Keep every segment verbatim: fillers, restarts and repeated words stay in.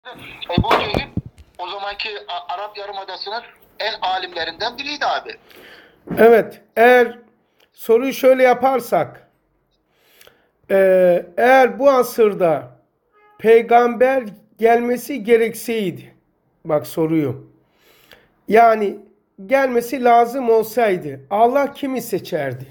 Ebu Cehil o zamanki Arap Yarımadası'nın en alimlerinden biriydi abi. Evet, eğer soruyu şöyle yaparsak, e, eğer bu asırda peygamber gelmesi gerekseydi, bak soruyu, yani gelmesi lazım olsaydı Allah kimi seçerdi?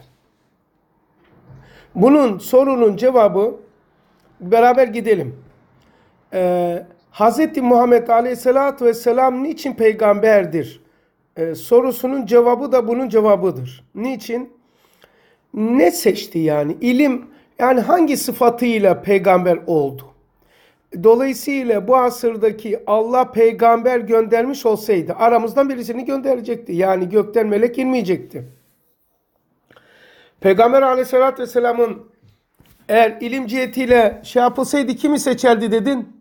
Bunun sorunun cevabı, beraber gidelim. Ee, Hz. Muhammed Aleyhisselatü Vesselam niçin peygamberdir? Ee, sorusunun cevabı da bunun cevabıdır. Niçin? Ne seçti yani? İlim, yani hangi sıfatıyla peygamber oldu? Dolayısıyla bu asırdaki Allah peygamber göndermiş olsaydı aramızdan birisini gönderecekti. Yani gökten melek inmeyecekti. Peygamber Aleyhisselatü Vesselam'ın eğer ilim cihetiyle şey yapılsaydı kimi seçerdi dedin?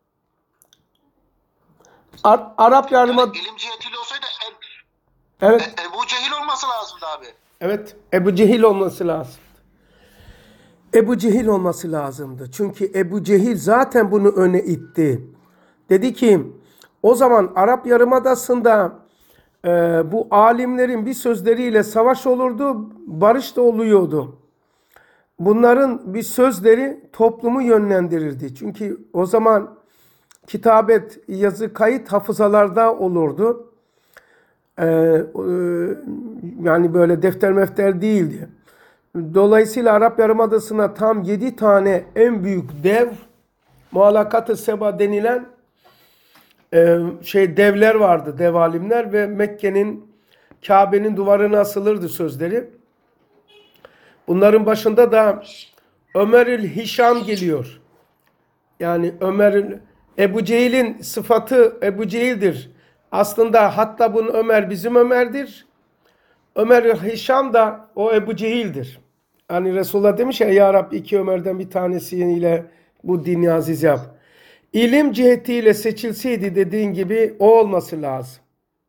Ar Arap yardıma... Yani ilim cihetiyle olsaydı e Evet. e Ebu Cehil olması lazımdı abi. Evet. Ebu Cehil olması lazım. Ebu Cehil olması lazımdı. Çünkü Ebu Cehil zaten bunu öne itti. Dedi ki o zaman Arap Yarımadası'nda e, bu alimlerin bir sözleriyle savaş olurdu, barış da oluyordu. Bunların bir sözleri toplumu yönlendirirdi. Çünkü o zaman kitabet, yazı, kayıt hafızalarda olurdu. Ee, e, yani böyle defter mefter değildi. Dolayısıyla Arap Yarımadası'na tam yedi tane en büyük dev, Muallakat-ı Seba denilen e, şey devler vardı, dev alimler ve Mekke'nin, Kabe'nin duvarına asılırdı sözleri. Bunların başında da Ömerül Hişam geliyor. Yani Ömer'in, Ebu Cehil'in sıfatı Ebu Cehil'dir. Aslında hatta bunun Ömer bizim Ömer'dir. Ömer Hişam da o Ebu Cehil'dir. Hani Resulullah demiş ya, Ya Rabbi iki Ömer'den bir tanesiyle bu dini aziz yap. İlim cihetiyle seçilseydi dediğin gibi o olması lazım.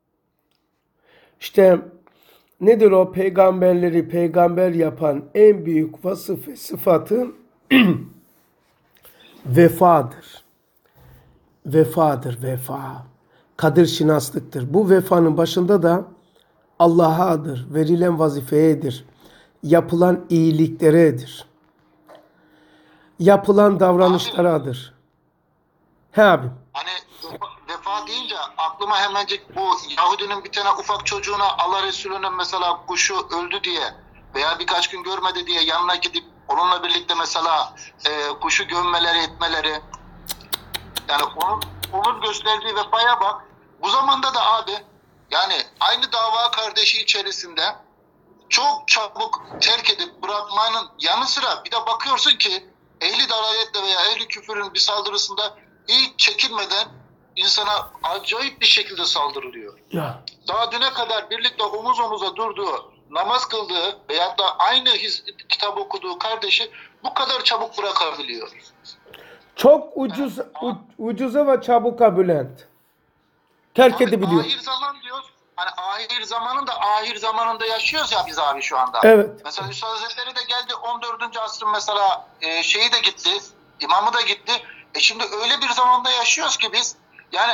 İşte nedir o peygamberleri peygamber yapan en büyük vasıf ve sıfatı? Vefadır. Vefadır, vefa. Kadir şinaslıktır. Bu vefanın başında da Allah'adır, verilen vazifeyedir, yapılan iyilikleredir, yapılan davranışlaradır. He abi. Hani vefa deyince aklıma hemencik bu Yahudinin bir tane ufak çocuğuna Allah Resulü'nün mesela kuşu öldü diye veya birkaç gün görmedi diye yanına gidip onunla birlikte mesela e, kuşu gömmeleri etmeleri, yani onun, onun gösterdiği vefaya bak. Bu zamanda da abi yani aynı dava kardeşi içerisinde çok çabuk terk edip bırakmanın yanı sıra bir de bakıyorsun ki ehli dalaletle veya ehli küfürün bir saldırısında hiç çekinmeden insana acayip bir şekilde saldırılıyor. Ya. Daha düne kadar birlikte omuz omuza durduğu, namaz kıldığı veyahut da aynı his, kitap okuduğu kardeşi bu kadar çabuk bırakabiliyor. Çok ucuz, u, ucuza ve çabuka Bülent. Terk Abi, edebiliyor. ahir zaman diyoruz. Hani ahir zamanın da ahir zamanında yaşıyoruz ya biz abi şu anda. Evet. Mesela Üstad Hazretleri de geldi on dördüncü asrın mesela e, şeyi de gitti, imamı da gitti. E şimdi öyle bir zamanda yaşıyoruz ki biz yani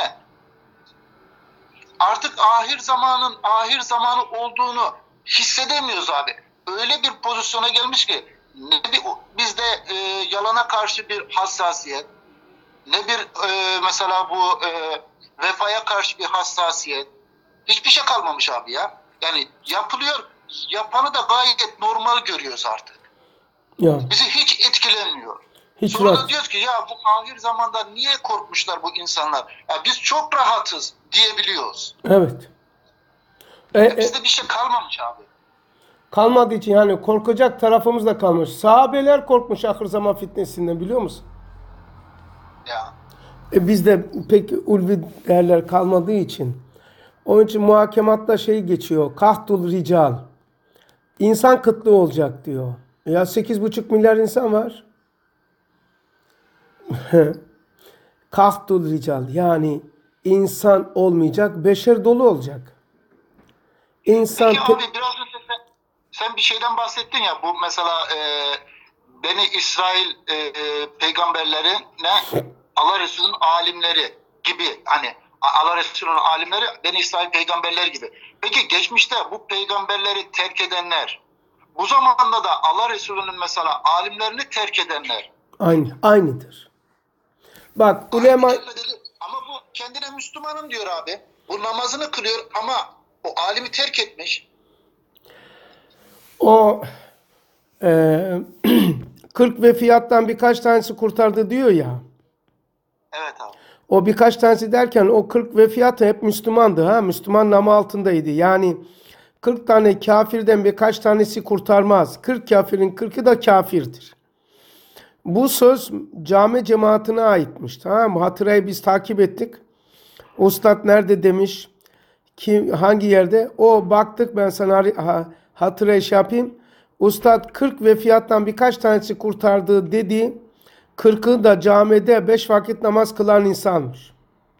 artık ahir zamanın ahir zamanı olduğunu hissedemiyoruz abi. Öyle bir pozisyona gelmiş ki ne bir, bizde e, yalana karşı bir hassasiyet, ne bir e, mesela bu e, vefaya karşı bir hassasiyet, hiçbir şey kalmamış abi ya. Yani yapılıyor, yapanı da gayet normal görüyoruz artık. Ya. Bizi hiç etkilenmiyor. Hiç Sonra rahat. da diyoruz ki ya bu ahir zamanda niye korkmuşlar bu insanlar? Ya biz çok rahatız diyebiliyoruz. Evet. E, Ya e, bizde bir şey kalmamış abi. kalmadığı için yani korkacak tarafımız da kalmış. Sahabeler korkmuş ahir zaman fitnesinden, biliyor musun? Ya. E, bizde pek ulvi değerler kalmadığı için. Onun için muhakematta şey geçiyor. Kahtul rical. İnsan kıtlığı olacak diyor. Ya sekiz buçuk milyar insan var. Kahtul rical, yani insan olmayacak, beşer dolu olacak. İnsan Peki abi biraz önce sen, sen bir şeyden bahsettin ya bu mesela e, Beni İsrail e, e, peygamberlerine Allah Resulü'nün alimleri gibi, hani Allah Resulü'nün alimleri Beni İsrail peygamberler gibi. Peki geçmişte bu peygamberleri terk edenler, bu zamanda da Allah Resulü'nün mesela alimlerini terk edenler. Aynı, aynıdır. Bak ulema... Ama bu kendine Müslümanım diyor abi. Bu namazını kılıyor ama o alimi terk etmiş. O e, kırk ve fiyattan birkaç tanesi kurtardı diyor ya. Evet abi. O birkaç tanesi derken o kırk ve fiyatı hep Müslümandı. Ha? Müslüman namı altındaydı. Yani kırk tane kafirden birkaç tanesi kurtarmaz. kırk kafirin kırkı da kafirdir. Bu söz cami cemaatine aitmiş. Tamam mı? Hatırayı biz takip ettik. Ustad nerede demiş? Kim, hangi yerde? O baktık, ben sana ha, hatırayı şey yapayım. Ustad kırk ve fiyattan birkaç tanesi kurtardığı dedi. kırkı da camide beş vakit namaz kılan insanmış.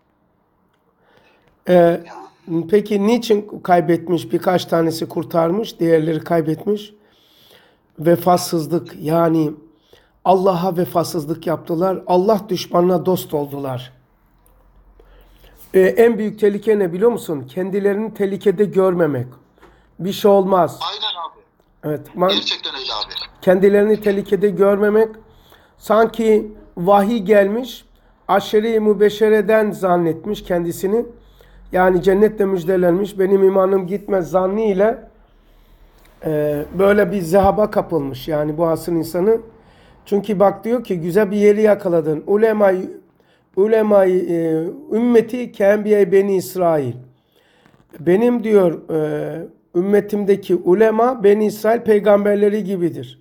Ee, peki niçin kaybetmiş? Birkaç tanesi kurtarmış, diğerleri kaybetmiş. Vefasızlık, yani Allah'a vefasızlık yaptılar. Allah düşmanına dost oldular. Ee, en büyük tehlike ne biliyor musun? Kendilerini tehlikede görmemek. Bir şey olmaz. Aynen abi. Evet. Man- Gerçekten öyle abi. Kendilerini tehlikede görmemek. Sanki vahiy gelmiş, aşere-i mübeşşereden zannetmiş kendisini. Yani cennetle müjdelenmiş, benim imanım gitmez zannıyla e, böyle bir zehaba kapılmış yani bu asrın insanı. Çünkü bak diyor ki güzel bir yeri yakaladın. Ulemayı ulemayı e, ümmeti kenbiye beni İsrail. Benim diyor e, ümmetimdeki ulema Beni İsrail peygamberleri gibidir.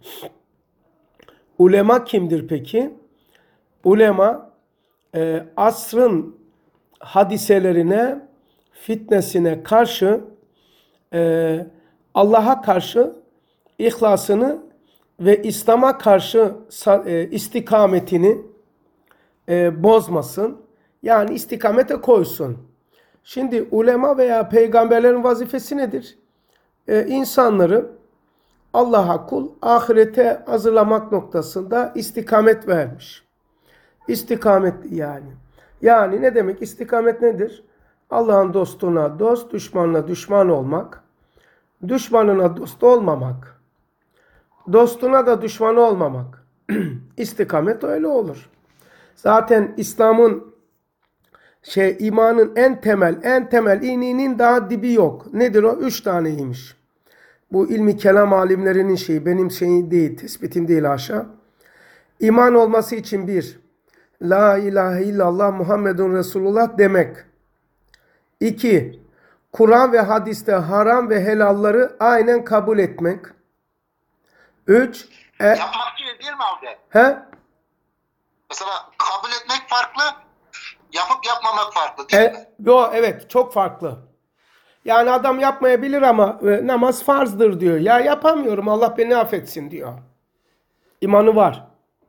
Ulema kimdir peki? Ulema e, asrın hadiselerine, fitnesine karşı e, Allah'a karşı ihlasını ve İslam'a karşı e, istikametini e, bozmasın. Yani istikamete koysun. Şimdi ulema veya peygamberlerin vazifesi nedir? E, insanları Allah'a kul, ahirete hazırlamak noktasında istikamet vermiş. İstikamet yani. Yani ne demek? İstikamet nedir? Allah'ın dostuna dost, düşmanına düşman olmak. Düşmanına dost olmamak. Dostuna da düşman olmamak. İstikamet öyle olur. Zaten İslam'ın şey imanın en temel, en temel iğnenin daha dibi yok. Nedir o? Üç taneymiş. Bu ilmi kelam alimlerinin şeyi, benim şeyim değil, tespitim değil aşağı. İman olması için bir, La ilahe illallah Muhammedun Resulullah demek. İki, Kur'an ve hadiste haram ve helalları aynen kabul etmek. Üç, e, Yapmak gibi değil mi abi? he? Mesela kabul etmek farklı, yapıp yapmamak farklı değil E, mi? yo, evet, çok farklı. Yani adam yapmayabilir ama e, namaz farzdır diyor. Ya yapamıyorum, Allah beni affetsin diyor. İmanı var.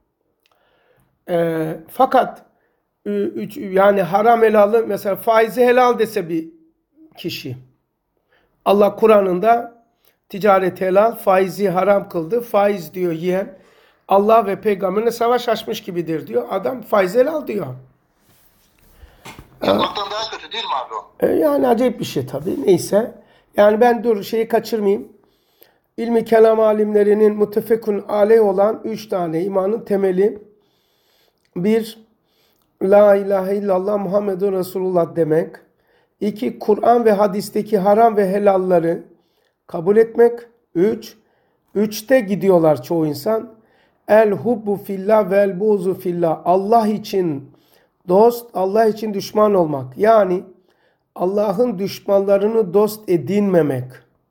E, fakat üç, yani haram helalı, mesela faizi helal dese bir kişi. Allah Kur'an'ında ticaret helal, faizi haram kıldı. Faiz diyor yiyen Allah ve peygamberine savaş açmış gibidir diyor. Adam faiz helal diyor. Yapmaktan daha kötü değil mi abi o? E, yani acayip bir şey tabii. Neyse. Yani ben dur şeyi kaçırmayayım. İlmi kelam alimlerinin muttefekun aleyh olan üç tane imanın temeli. Bir, La ilahe illallah Muhammedun Resulullah demek. İki, Kur'an ve hadisteki haram ve helalları kabul etmek. Üç, üçte gidiyorlar çoğu insan. El hubbu fillah vel buğzu fillah. Allah için dost, Allah için düşman olmak. Yani Allah'ın düşmanlarını dost edinmemek.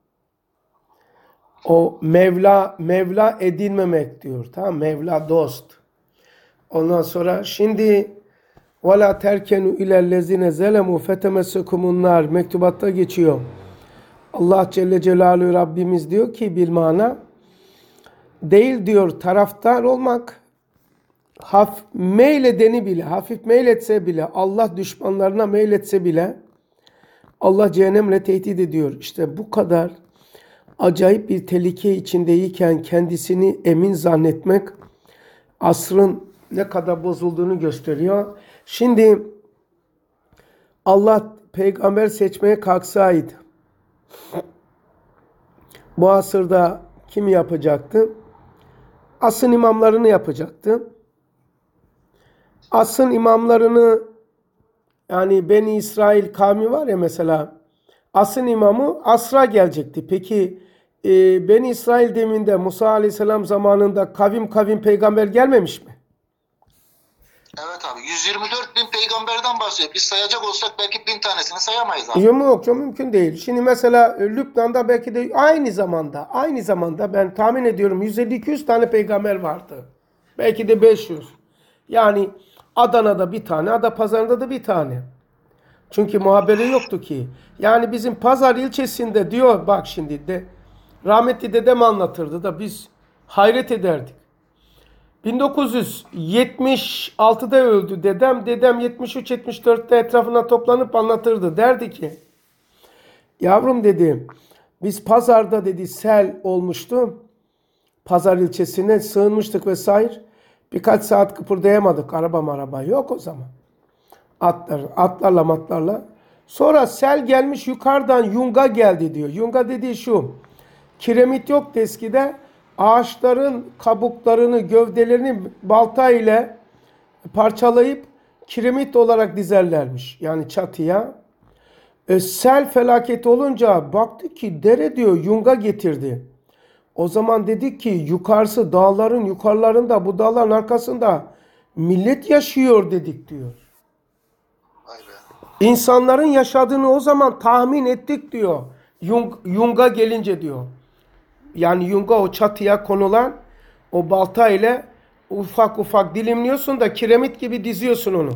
O Mevla, Mevla edinmemek diyor. Tamam, Mevla dost. Ondan sonra şimdi وَلَا تَرْكَنُوا اِلَى الَّذِينَ زَلَمُوا فَتَمَسَّكُمُ النَّارِ mektubatta geçiyor. Allah Celle Celaluhu Rabbimiz diyor ki bilmana değil diyor taraftar olmak, haf, meyledeni bile, hafif meyletse bile, Allah düşmanlarına meyletse bile Allah cehennemle tehdit ediyor. İşte bu kadar acayip bir tehlike içindeyken kendisini emin zannetmek asrın ne kadar bozulduğunu gösteriyor. Şimdi Allah peygamber seçmeye kalksaydı bu asırda kim yapacaktı? Asın imamlarını yapacaktı. Asın imamlarını, yani Beni İsrail kavmi var ya mesela, asın imamı asra gelecekti. Peki e, Beni İsrail deminde Musa Aleyhisselam zamanında kavim kavim peygamber gelmemiş mi? Evet abi, yüz yirmi dört bin peygamberden bahsediyor. Biz sayacak olsak belki bin tanesini sayamayız abi. Yok, yok, çok mümkün değil. Şimdi mesela e, Lübnan'da belki de aynı zamanda aynı zamanda ben tahmin ediyorum yüz elli iki yüz tane peygamber vardı. Belki de beş yüz. Yani Adana'da bir tane, Adapazarı'nda da bir tane. Çünkü muhaberi yoktu ki. Yani bizim Pazar ilçesinde diyor, bak şimdi de rahmetli dedem anlatırdı da biz hayret ederdik. bin dokuz yüz yetmiş altıda öldü dedem. Dedem yetmiş üç yetmiş dörtte etrafına toplanıp anlatırdı. Derdi ki, yavrum dedi, biz Pazar'da dedi sel olmuştu. Pazar ilçesine sığınmıştık vesaire. Birkaç saat kıpırdayamadık. Araba maraba yok o zaman. Atlar, atlarla matlarla. Sonra sel gelmiş yukarıdan yunga geldi diyor. Yunga dediği şu. Kiremit yoktu eskide. Ağaçların kabuklarını, gövdelerini balta ile parçalayıp kiremit olarak dizerlermiş. Yani çatıya. E, sel felaketi olunca baktı ki dere diyor yunga getirdi. O zaman dedik ki yukarısı dağların yukarılarında, bu dağların arkasında millet yaşıyor dedik diyor. Vay be. İnsanların yaşadığını o zaman tahmin ettik diyor. Yung, yunga gelince diyor. Yani yunga o çatıya konulan o balta ile ufak ufak dilimliyorsun da kiremit gibi diziyorsun onu.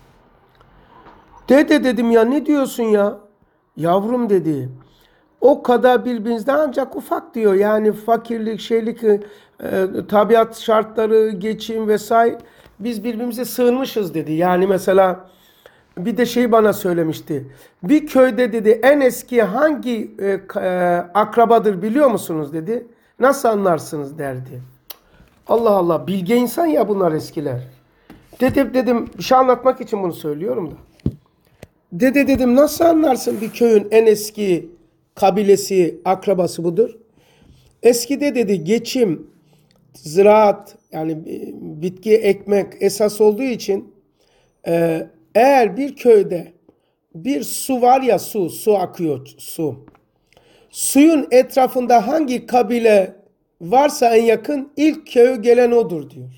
Dede dedim, ya ne diyorsun ya? Yavrum dedi. O kadar birbirinizde ancak ufak diyor. Yani fakirlik, şeylik, e, tabiat şartları, geçim vesaire. Biz birbirimize sığınmışız dedi. Yani mesela bir de şey bana söylemişti. Bir köyde dedi en eski hangi e, e, akrabadır biliyor musunuz dedi. Nasıl anlarsınız derdi. Allah Allah, bilge insan ya bunlar eskiler. Dedim dedim bir şey anlatmak için bunu söylüyorum da. Dede dedim nasıl anlarsın bir köyün en eski kabilesi, akrabası budur? Eskide dedi geçim, ziraat yani bitki ekmek esas olduğu için e, eğer bir köyde bir su var ya, su, su akıyor su. Suyun etrafında hangi kabile varsa en yakın ilk köye gelen odur diyor.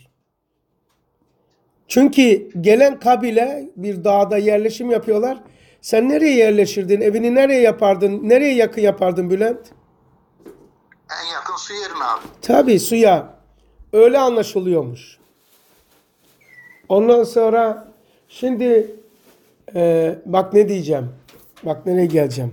Çünkü gelen kabile bir dağda yerleşim yapıyorlar. Sen nereye yerleşirdin? Evini nereye yapardın? Nereye yakın yapardın Bülent? En yakın su yerine abi. Tabii suya. Öyle anlaşılıyormuş. Ondan sonra şimdi e, bak ne diyeceğim. Bak nereye geleceğim.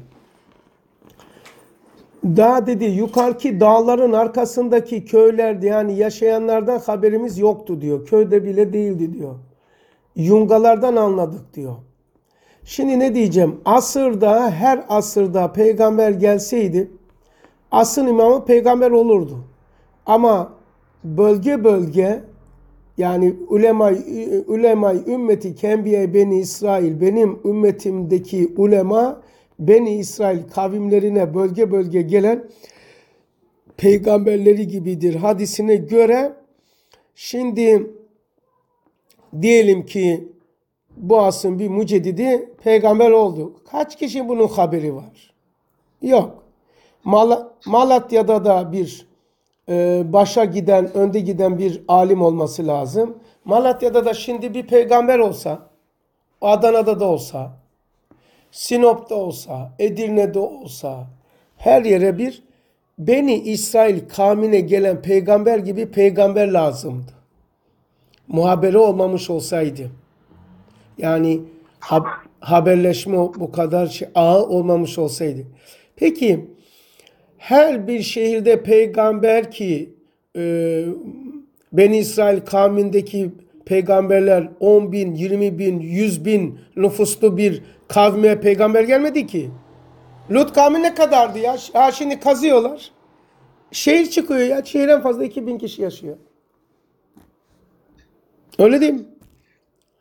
Dağ dedi yukarıki dağların arkasındaki köylerde yani yaşayanlardan haberimiz yoktu diyor. Köyde bile değildi diyor. Yungalardan anladık diyor. Şimdi ne diyeceğim? Asırda, her asırda peygamber gelseydi asın imamı peygamber olurdu. Ama bölge bölge yani ulema ulema ümmeti kenbiye beni İsrail, benim ümmetimdeki ulema Beni İsrail kavimlerine bölge bölge gelen peygamberleri gibidir hadisine göre. Şimdi diyelim ki bu asrın bir müceddidi peygamber oldu. Kaç kişi bunun haberi var? Yok. Mal Malatya'da da bir e, başa giden, önde giden bir alim olması lazım. Malatya'da da şimdi bir peygamber olsa, Adana'da da olsa, Sinop'ta olsa, Edirne'de olsa, her yere bir Beni İsrail kavmine gelen peygamber gibi peygamber lazımdı. Muhabere olmamış olsaydı. Yani ha haberleşme bu kadar şey, ağı olmamış olsaydı. Peki her bir şehirde peygamber ki e, Beni İsrail kavmindeki peygamberler on bin, yirmi bin, yüz bin nüfuslu bir kavme peygamber gelmedi ki. Lut kavmi ne kadardı ya? Ha, şimdi kazıyorlar. Şehir çıkıyor ya. Şehirden fazla iki bin kişi yaşıyor. Öyle değil mi?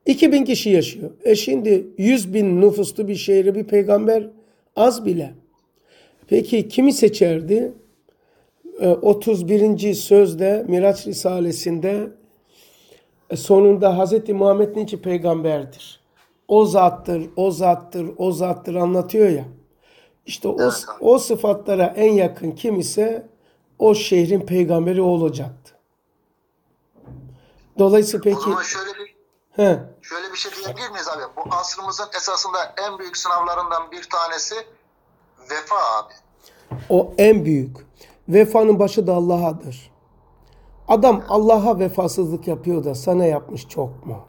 iki bin kişi yaşıyor. E şimdi yüz bin nüfuslu bir şehre bir peygamber az bile. Peki kimi seçerdi? E, otuz birinci sözde Miraç Risalesi'nde e, sonunda Hz. Muhammed niçin peygamberdir? O zattır, o zattır, o zattır anlatıyor ya. İşte o, Evet abi. o sıfatlara en yakın kim ise o şehrin peygamberi olacaktı. Dolayısıyla O peki zaman şöyle bir he, şöyle bir şey diyebilir miyiz abi? Bu asrımızın esasında en büyük sınavlarından bir tanesi vefa abi. o en büyük. Vefanın başı da Allah'adır. Adam Allah'a vefasızlık yapıyor da sana yapmış çok mu?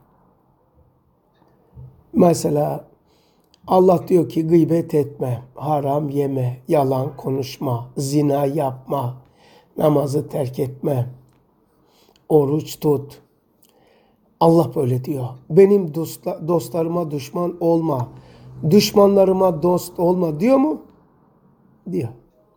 Mesela Allah diyor ki gıybet etme, haram yeme, yalan konuşma, zina yapma, namazı terk etme, oruç tut. Allah böyle diyor. Benim dostla- dostlarıma düşman olma, düşmanlarıma dost olma diyor mu? Diyor.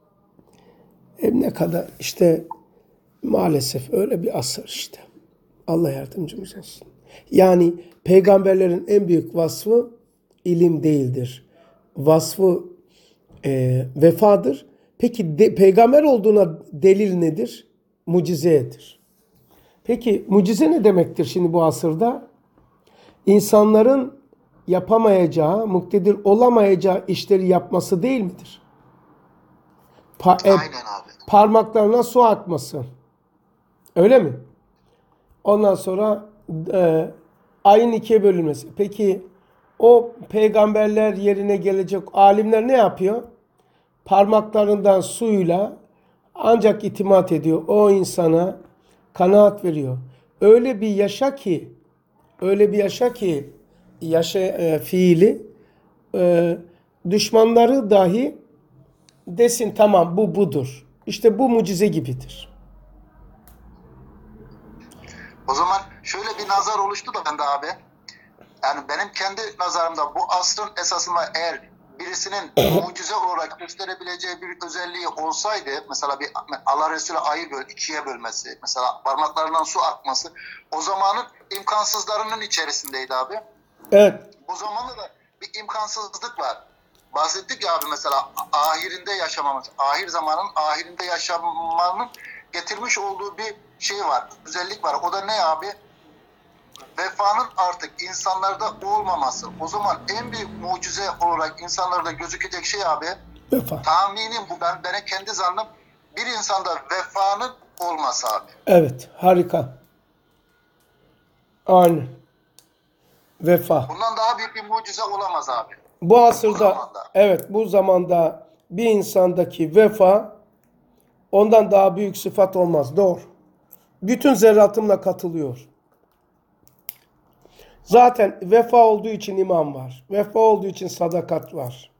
E ne kadar işte maalesef öyle bir asır işte. Allah yardımcımız olsun. Yani peygamberlerin en büyük vasfı ilim değildir. Vasfı e, vefadır. Peki de, peygamber olduğuna delil nedir? Mucizedir. Peki mucize ne demektir şimdi bu asırda? İnsanların yapamayacağı, muktedir olamayacağı işleri yapması değil midir? Pa- e, Aynen abi. parmaklarına su akması. Öyle mi? Ondan sonra e, ayın ikiye bölünmesi. Peki o peygamberler yerine gelecek alimler ne yapıyor? Parmaklarından suyla ancak itimat ediyor. O insana kanaat veriyor. Öyle bir yaşa ki, öyle bir yaşa ki yaşa e, fiili e, düşmanları dahi desin tamam bu budur. İşte bu mucize gibidir. O zaman şöyle bir nazar oluştu da bende abi. Yani benim kendi nazarımda bu asrın esasında eğer birisinin mucize olarak gösterebileceği bir özelliği olsaydı, mesela bir Allah Resulü ayı böl, ikiye bölmesi, mesela parmaklarından su akması, o zamanın imkansızlarının içerisindeydi abi. Evet. O zamanla da bir imkansızlık var. Bahsettik ya abi, mesela ahirinde yaşamamız, ahir zamanın ahirinde yaşamanın getirmiş olduğu bir şey var, özellik var. O da ne abi? Vefanın artık insanlarda olmaması. O zaman en büyük mucize olarak insanlarda gözükecek şey abi, Vefa. tahminim bu, ben benim kendi zannım, bir insanda vefanın olması abi. Evet. Harika. Aynen. Vefa. Bundan daha büyük bir mucize olamaz abi. Bu Bu asırda zamanda. evet bu zamanda bir insandaki vefa ondan daha büyük sıfat olmaz. Doğru. Bütün zerratımla katılıyor. Zaten vefa olduğu için iman var. Vefa olduğu için sadakat var.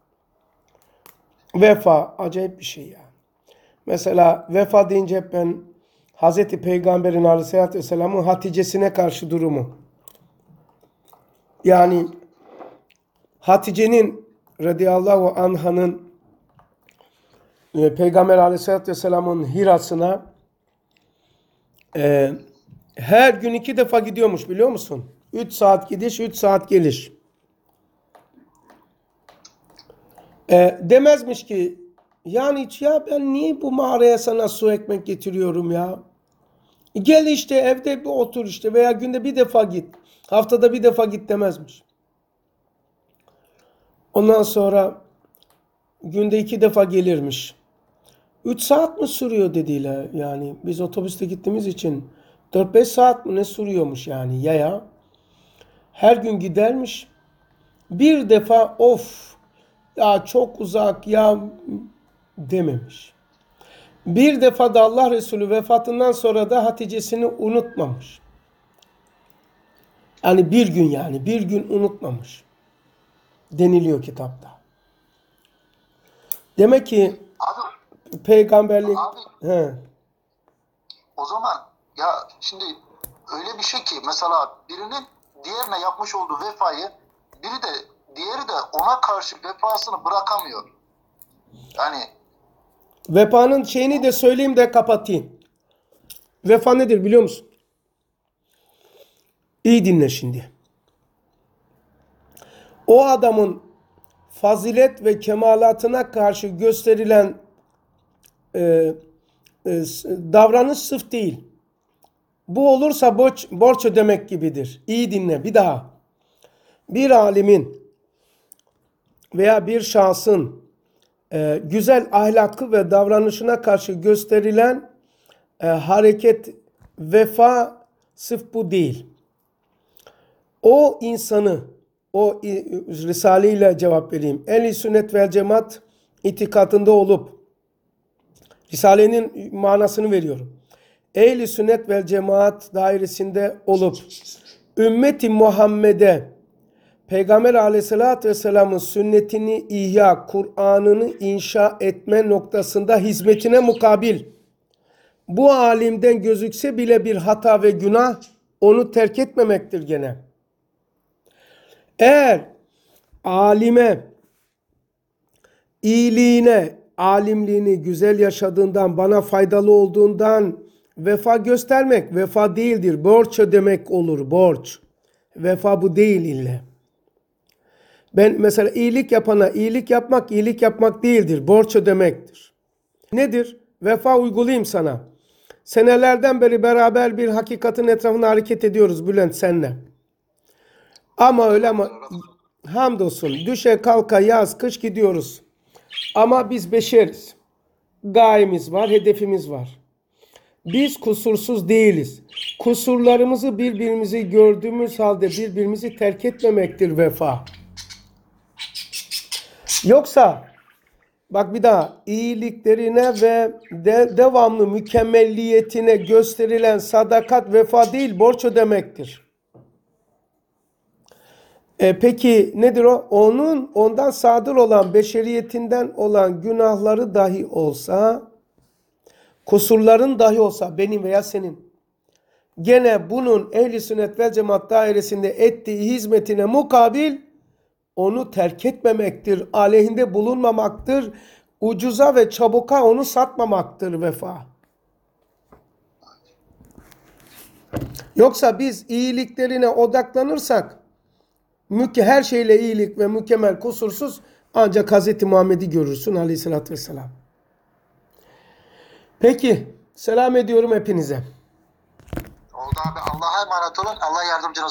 Vefa acayip bir şey ya. Mesela vefa deyince hep ben Hazreti Peygamber'in Aleyhisselatü Vesselam'ın Hatice'sine karşı durumu. Yani Hatice'nin radıyallahu anhanın e, Peygamber Aleyhisselatü Vesselam'ın Hira'sına e, her gün iki defa gidiyormuş biliyor musun? Üç saat gidiş, üç saat geliş. E, demezmiş ki yani hiç ya ben niye bu mağaraya sana su ekmek getiriyorum ya? Gel işte evde bir otur işte veya günde bir defa git. Haftada bir defa git demezmiş. Ondan sonra günde iki defa gelirmiş. Üç saat mi sürüyor dediler yani. Biz otobüste gittiğimiz için dört beş saat mi ne sürüyormuş yani yaya. Her gün gidermiş. Bir defa of ya çok uzak ya dememiş. Bir defa da Allah Resulü vefatından sonra da Hatice'sini unutmamış. Yani bir gün yani bir gün unutmamış. Deniliyor kitapta. Demek ki Abi, peygamberlik abi he, o zaman ya şimdi öyle bir şey ki, mesela birinin diğerine yapmış olduğu vefayı, biri de diğeri de ona karşı vefasını bırakamıyor. Yani vefanın şeyini de söyleyeyim de kapatayım. Vefa nedir biliyor musun? İyi dinle şimdi. o adamın fazilet ve kemalatına karşı gösterilen e, e, davranış sırf değil. Bu olursa borç, borç ödemek gibidir. İyi dinle bir daha. Bir alimin veya bir şahsın e, güzel ahlakı ve davranışına karşı gösterilen e, hareket, vefa sırf bu değil. O insanı, o Risale ile cevap vereyim. Ehl-i sünnet vel cemaat itikadında olup, Risale'nin manasını veriyorum. Ehl-i sünnet vel cemaat dairesinde olup, ümmeti Muhammed'e Peygamber aleyhissalatü vesselamın sünnetini ihya, Kur'an'ını inşa etme noktasında hizmetine mukabil, bu alimden gözükse bile bir hata ve günah, onu terk etmemektir gene. Eğer alime, iyiliğine, alimliğini güzel yaşadığından, bana faydalı olduğundan vefa göstermek, vefa değildir. Borç ödemek olur, borç. Vefa bu değil ille. Ben mesela iyilik yapana iyilik yapmak, iyilik yapmak değildir. Borç ödemektir. Nedir? Vefa uygulayayım sana. Senelerden beri beraber bir hakikatin etrafında hareket ediyoruz Bülent senle. Ama öyle ama hamdolsun düşe kalka yaz kış gidiyoruz. Ama biz beşeriz. Gayemiz var, hedefimiz var. Biz kusursuz değiliz. Kusurlarımızı birbirimizi gördüğümüz halde birbirimizi terk etmemektir vefa. Yoksa bak bir daha iyiliklerine ve de, devamlı mükemmelliyetine gösterilen sadakat vefa değil borç ödemektir. E peki nedir o? Onun ondan sadır olan beşeriyetinden olan günahları dahi olsa, kusurların dahi olsa benim veya senin, gene bunun ehl-i sünnet vel cemaat dairesinde ettiği hizmetine mukabil onu terk etmemektir, aleyhinde bulunmamaktır, ucuza ve çabuka onu satmamaktır vefa. Yoksa biz iyiliklerine odaklanırsak, her şeyle iyilik ve mükemmel kusursuz ancak Hazreti Muhammed'i görürsün aleyhissalatü vesselam. Peki, selam ediyorum hepinize. Oldu abi. Allah'a emanet olun. Allah yardımcınız